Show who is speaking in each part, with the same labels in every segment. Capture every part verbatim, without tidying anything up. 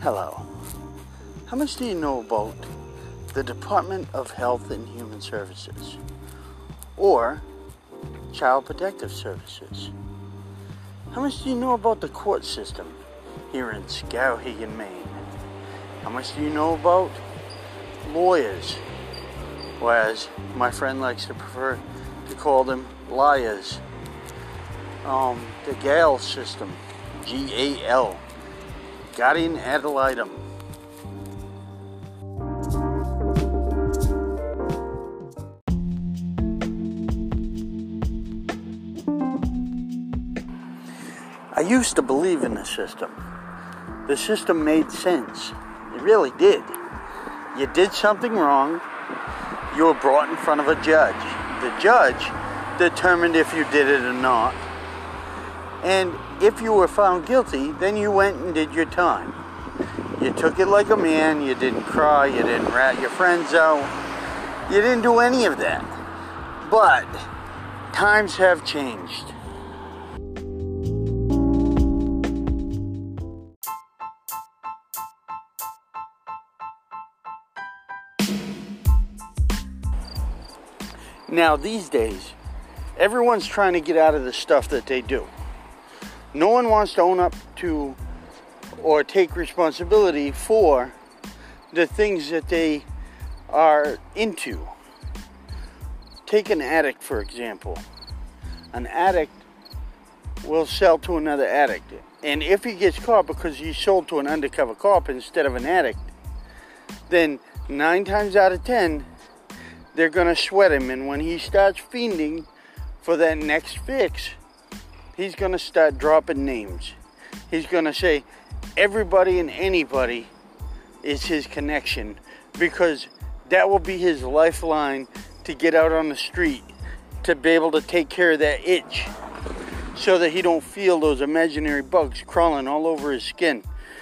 Speaker 1: Hello. How much do you know about the Department of Health and Human Services or Child Protective Services? How much do you know about the court system here in Skowhegan, Maine? How much do you know about lawyers, or as my friend likes to prefer to call them, liars? Um, the Gale system, G A L, Guardian Ad Litem. I used to believe in the system. The system made sense. It really did. You did something wrong, you were brought in front of a judge. The judge determined if you did it or not. And if you were found guilty, then you went and did your time. You took it like a man, you didn't cry, you didn't rat your friends out, you didn't do any of that. But times have changed. Now these days, everyone's trying to get out of the stuff that they do. No one wants to own up to or take responsibility for the things that they are into. Take an addict, for example. An addict will sell to another addict. And if he gets caught because he sold to an undercover cop instead of an addict, then nine times out of ten, they're going to sweat him. And when he starts fiending for that next fix, he's going to start dropping names. He's going to say everybody and anybody is his connection, because that will be his lifeline to get out on the street, to be able to take care of that itch, so that he don't feel those imaginary bugs crawling all over his skin.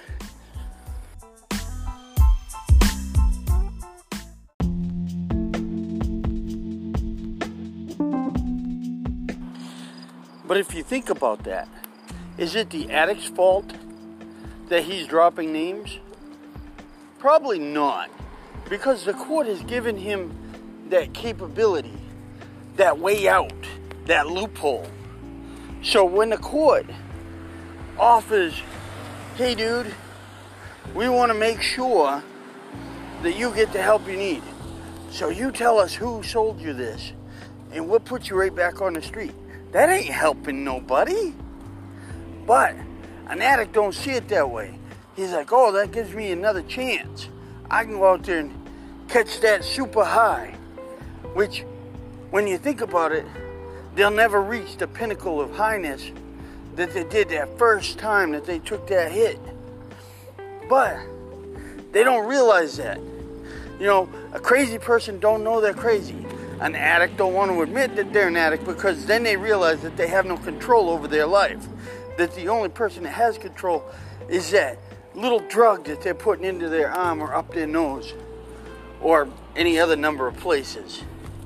Speaker 1: But if you think about that, is it the addict's fault that he's dropping names? Probably not, because the court has given him that capability, that way out, that loophole. So when the court offers, hey dude, we want to make sure that you get the help you need, so you tell us who sold you this, and we'll put you right back on the street. That ain't helping nobody. But an addict don't see it that way. He's like, oh, that gives me another chance. I can go out there and catch that super high. Which, when you think about it, they'll never reach the pinnacle of highness that they did that first time that they took that hit. But they don't realize that. You know, a crazy person don't know they're crazy. An addict don't want to admit that they're an addict, because then they realize that they have no control over their life. That the only person that has control is that little drug that they're putting into their arm or up their nose, or any other number of places.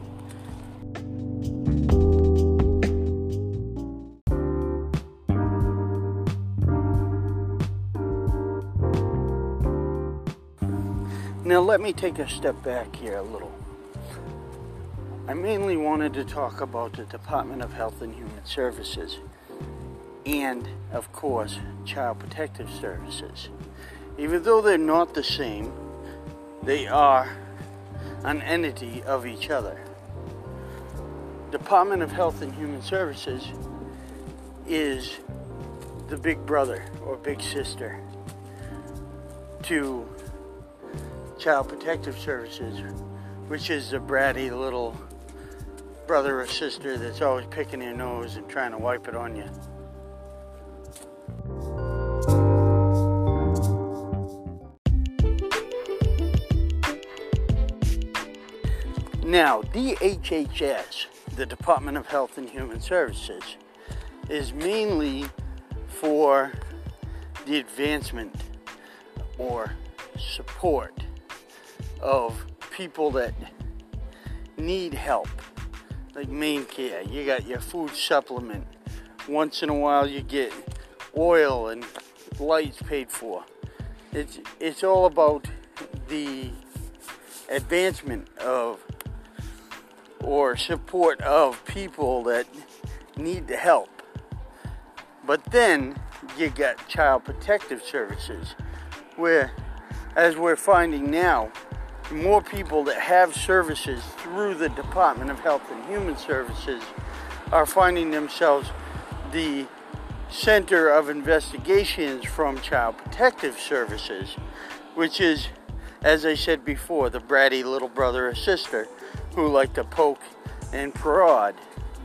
Speaker 1: Now let me take a step back here a little. I mainly wanted to talk about the Department of Health and Human Services and, of course, Child Protective Services. Even though they're not the same, they are an entity of each other. Department of Health and Human Services is the big brother or big sister to Child Protective Services, which is the bratty little brother or sister that's always picking your nose and trying to wipe it on you. Now, D H H S, the Department of Health and Human Services, is mainly for the advancement or support of people that need help, like main care. You got your food supplement. Once in a while you get oil and lights paid for. It's, it's all about the advancement of or support of people that need the help. But then you got Child Protective Services, where, as we're finding now, more people that have services through the Department of Health and Human Services are finding themselves the center of investigations from Child Protective Services, which is, as I said before, the bratty little brother or sister who like to poke and prod.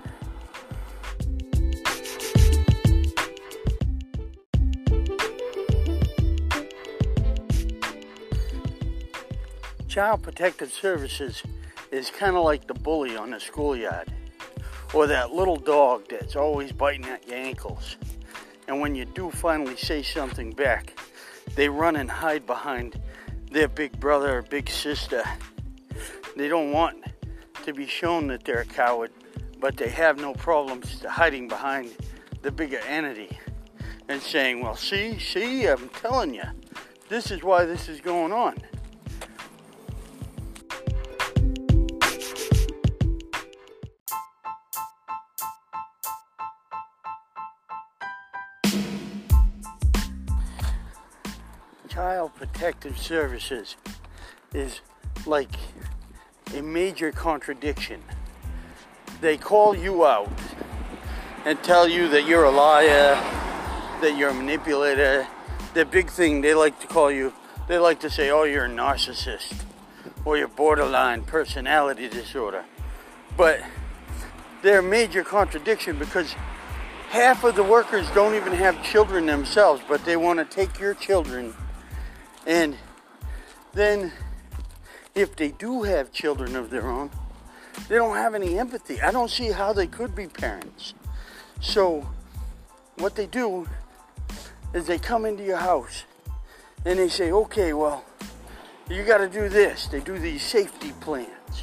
Speaker 1: Child Protective Services is kind of like the bully on the schoolyard, or that little dog that's always biting at your ankles. And when you do finally say something back, they run and hide behind their big brother or big sister. They don't want to be shown that they're a coward, but they have no problems hiding behind the bigger entity and saying, well, see, see, I'm telling you, this is why this is going on. Child Protective Services is like a major contradiction. They call you out and tell you that you're a liar, that you're a manipulator. The big thing they like to call you, they like to say, oh, you're a narcissist or you're borderline personality disorder. But they're a major contradiction because half of the workers don't even have children themselves, but they want to take your children. And then, if they do have children of their own, they don't have any empathy. I don't see how they could be parents. So, what they do is they come into your house and they say, okay, well, you got to do this. They do these safety plans.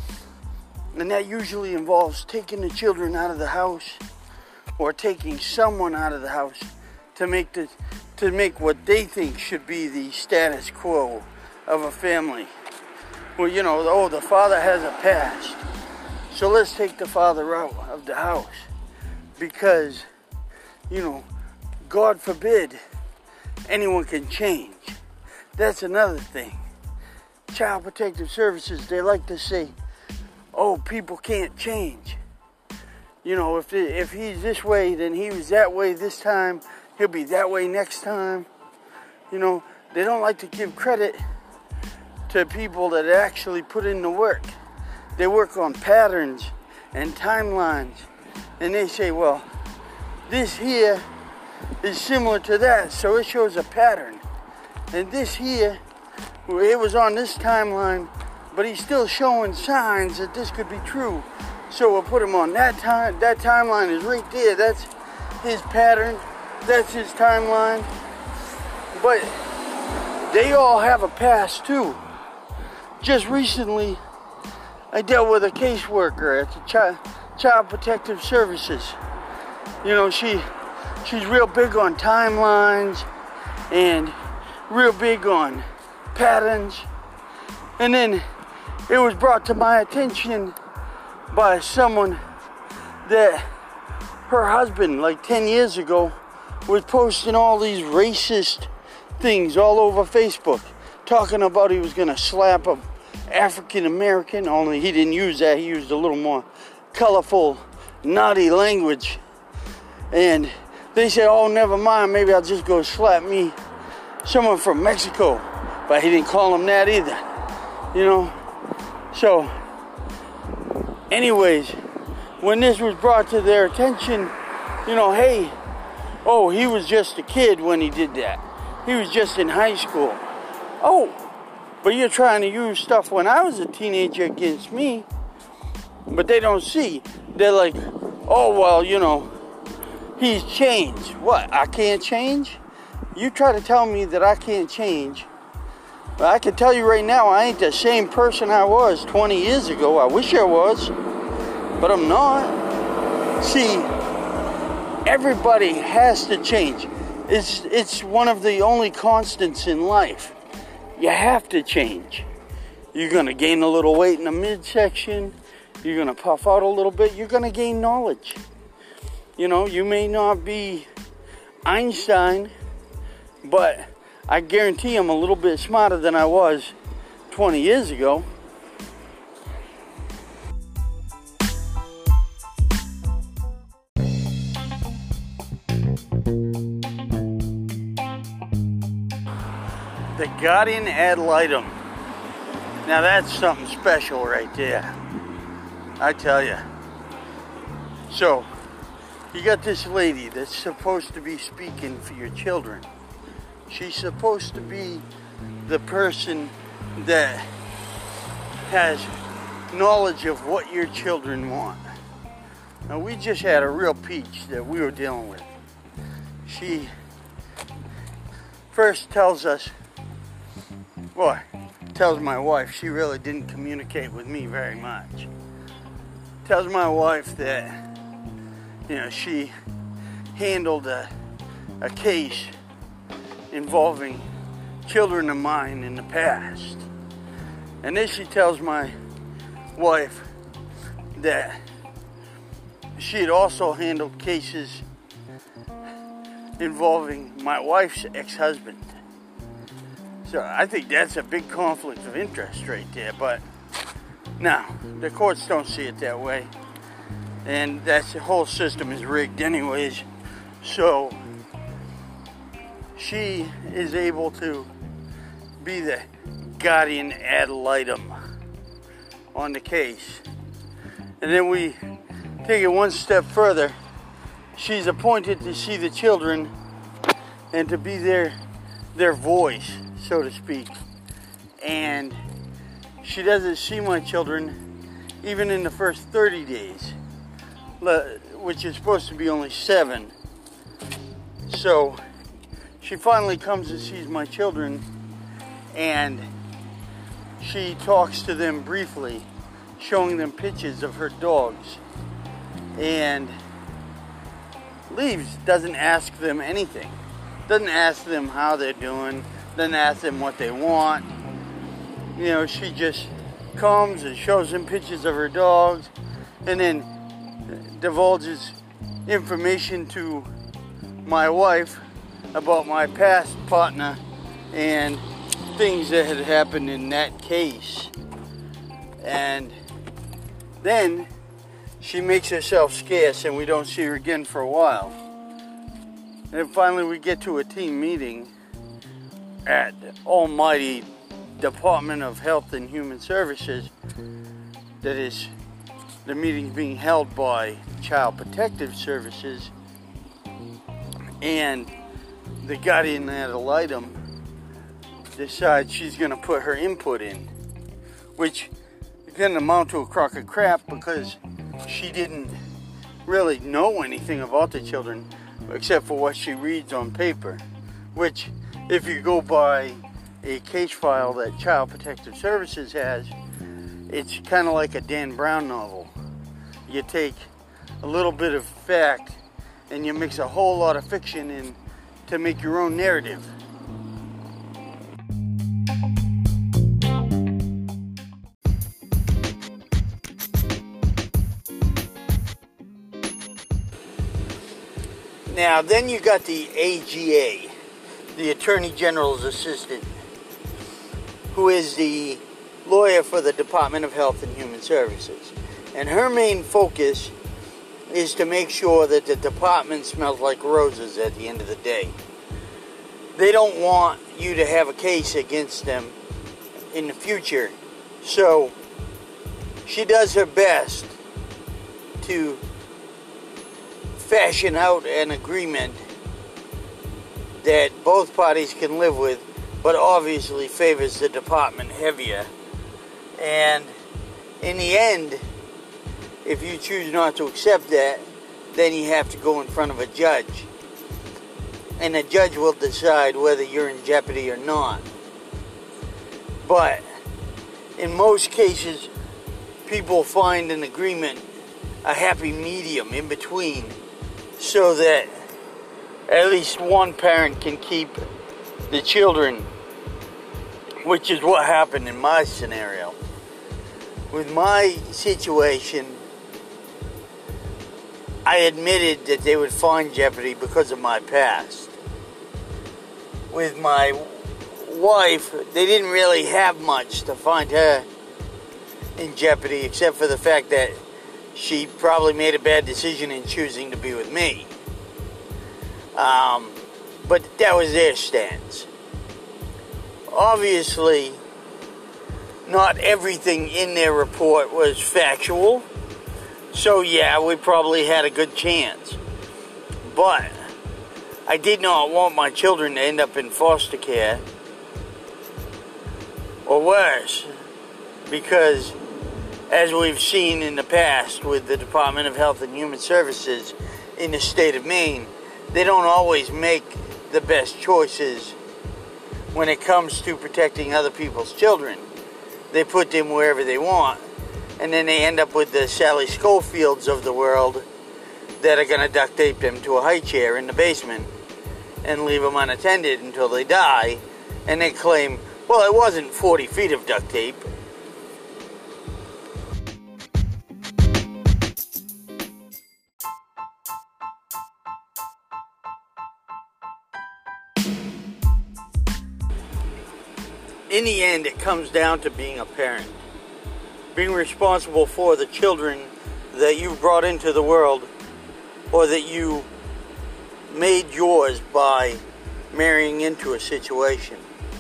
Speaker 1: And that usually involves taking the children out of the house or taking someone out of the house to make the to make what they think should be the status quo of a family. Well, you know, oh, the father has a past, so let's take the father out of the house because, you know, God forbid anyone can change. That's another thing. Child Protective Services, they like to say, oh, people can't change. You know, if if he's this way, then he was that way this time. He'll be that way next time. You know, they don't like to give credit to people that actually put in the work. They work on patterns and timelines. And they say, well, this here is similar to that, so it shows a pattern. And this here, it was on this timeline, but he's still showing signs that this could be true. So we'll put him on that time. That timeline is right there. That's his pattern. That's his timeline. But they all have a past too. Just recently, I dealt with a caseworker at the Child, Child Protective Services. You know, she she's real big on timelines and real big on patterns. And then it was brought to my attention by someone that her husband, like ten years ago, was posting all these racist things all over Facebook, talking about he was going to slap a African American, only he didn't use that. He used a little more colorful, naughty language. And they said, oh, never mind, maybe I'll just go slap me someone from Mexico. But he didn't call him that either, you know. So, anyways, when this was brought to their attention, you know, hey, oh, he was just a kid when he did that. He was just in high school. Oh, but you're trying to use stuff when I was a teenager against me. But they don't see. They're like, oh, well, you know, he's changed. What, I can't change? You try to tell me that I can't change. Well, I can tell you right now, I ain't the same person I was twenty years ago. I wish I was, but I'm not. See, everybody has to change. It's, it's one of the only constants in life. You have to change. You're going to gain a little weight in the midsection. You're going to puff out a little bit. You're going to gain knowledge. You know, you may not be Einstein, but I guarantee I'm a little bit smarter than I was twenty years ago. The Guardian Ad Litem. Now that's something special right there, I tell you. So, you got this lady that's supposed to be speaking for your children. She's supposed to be the person that has knowledge of what your children want. Now, we just had a real peach that we were dealing with. She first tells us, well, tells my wife she really didn't communicate with me very much. Tells my wife that, you know, she handled a, a case involving children of mine in the past. And then she tells my wife that she had also handled cases involving my wife's ex-husband. So I think that's a big conflict of interest right there, but no, the courts don't see it that way. And that's the whole system is rigged anyways. So she is able to be the guardian ad litem on the case. And then we take it one step further. She's appointed to see the children and to be their their voice, so to speak. And she doesn't see my children even in the first thirty days, which is supposed to be only seven. So she finally comes and sees my children, and she talks to them briefly, showing them pictures of her dogs, and leaves, doesn't ask them anything. Doesn't ask them how they're doing, doesn't ask them what they want. You know, she just comes and shows them pictures of her dogs, and then divulges information to my wife about my past partner and things that had happened in that case. And then she makes herself scarce and we don't see her again for a while. And then finally we get to a team meeting at the almighty Department of Health and Human Services. That is, the meeting's being held by Child Protective Services, and the guardian ad litem decides she's going to put her input in, which can amount to a crock of crap because she didn't really know anything about the children except for what she reads on paper, which, if you go by a case file that Child Protective Services has, it's kind of like a Dan Brown novel. You take a little bit of fact and you mix a whole lot of fiction in to make your own narrative. Now, then you got the A G A, the Attorney General's Assistant, who is the lawyer for the Department of Health and Human Services. And her main focus is to make sure that the department smells like roses at the end of the day. They don't want you to have a case against them in the future. So she does her best to fashion out an agreement that both parties can live with, but obviously favors the department heavier. And in the end, if you choose not to accept that, then you have to go in front of a judge. And the judge will decide whether you're in jeopardy or not. But in most cases, people find an agreement, a happy medium in between, so that at least one parent can keep the children, which is what happened in my scenario. With my situation, I admitted that they would find jeopardy because of my past. With my wife, they didn't really have much to find her in jeopardy, except for the fact that she probably made a bad decision in choosing to be with me. Um, but that was their stance. Obviously, not everything in their report was factual, so yeah, we probably had a good chance. But I did not want my children to end up in foster care, or worse, because as we've seen in the past with the Department of Health and Human Services in the state of Maine, they don't always make the best choices when it comes to protecting other people's children. They put them wherever they want, and then they end up with the Sally Schofields of the world that are going to duct tape them to a high chair in the basement and leave them unattended until they die, and they claim, well, it wasn't forty feet of duct tape. In the end, it comes down to being a parent. Being responsible for the children that you brought into the world, or that you made yours by marrying into a situation.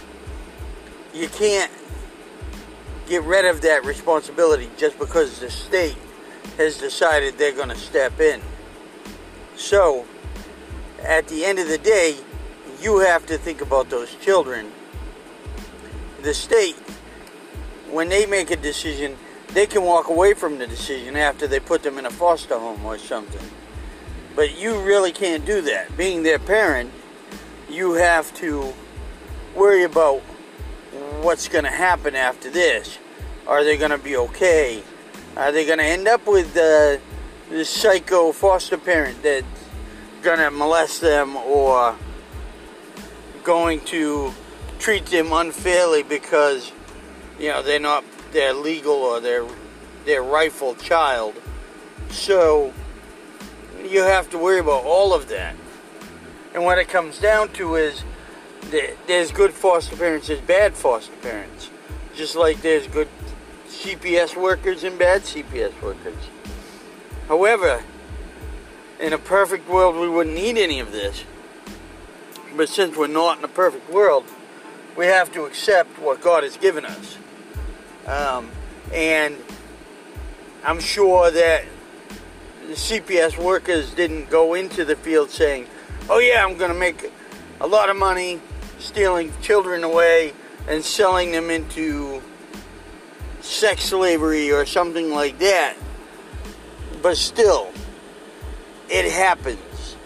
Speaker 1: You can't get rid of that responsibility just because the state has decided they're going to step in. So, at the end of the day, you have to think about those children. The state, when they make a decision, they can walk away from the decision after they put them in a foster home or something. But you really can't do that. Being their parent, you have to worry about what's going to happen after this. Are they going to be okay? Are they going to end up with uh, this psycho foster parent that's going to molest them, or going to treat them unfairly because, you know, they're not their legal or their their rightful child? So you have to worry about all of that. And what it comes down to is that there's good foster parents, there's bad foster parents. Just like there's good C P S workers and bad C P S workers. However, in a perfect world, we wouldn't need any of this. But since we're not in a perfect world, we have to accept what God has given us. Um, and I'm sure that the C P S workers didn't go into the field saying, oh yeah, I'm going to make a lot of money stealing children away and selling them into sex slavery or something like that. But still, it happens.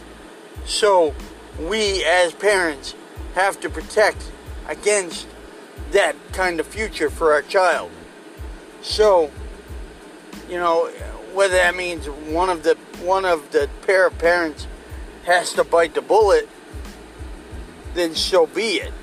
Speaker 1: So we as parents have to protect against that kind of future for our child. So, you know, whether that means one of the one of the pair of parents has to bite the bullet, then so be it.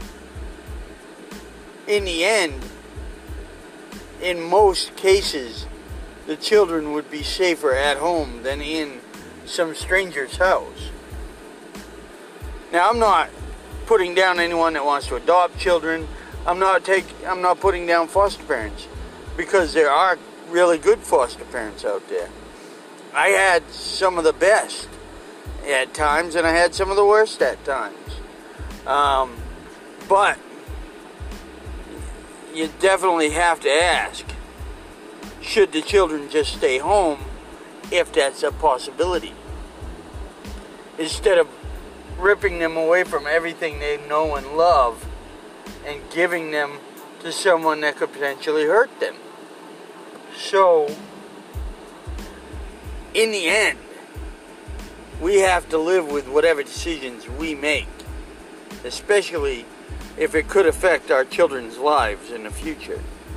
Speaker 1: In the end, in most cases, the children would be safer at home than in some stranger's house. Now, I'm not putting down anyone that wants to adopt children. I'm not take. I'm not putting down foster parents, because there are really good foster parents out there. I had some of the best at times, and I had some of the worst at times. Um, but you definitely have to ask, should the children just stay home if that's a possibility, instead of ripping them away from everything they know and love and giving them to someone that could potentially hurt them. So, in the end, we have to live with whatever decisions we make, especially if it could affect our children's lives in the future.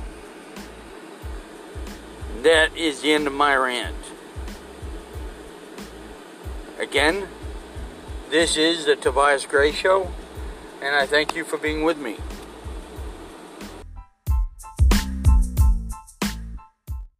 Speaker 1: That is the end of my rant. Again, This is the Tobias Gray Show, and I thank you for being with me.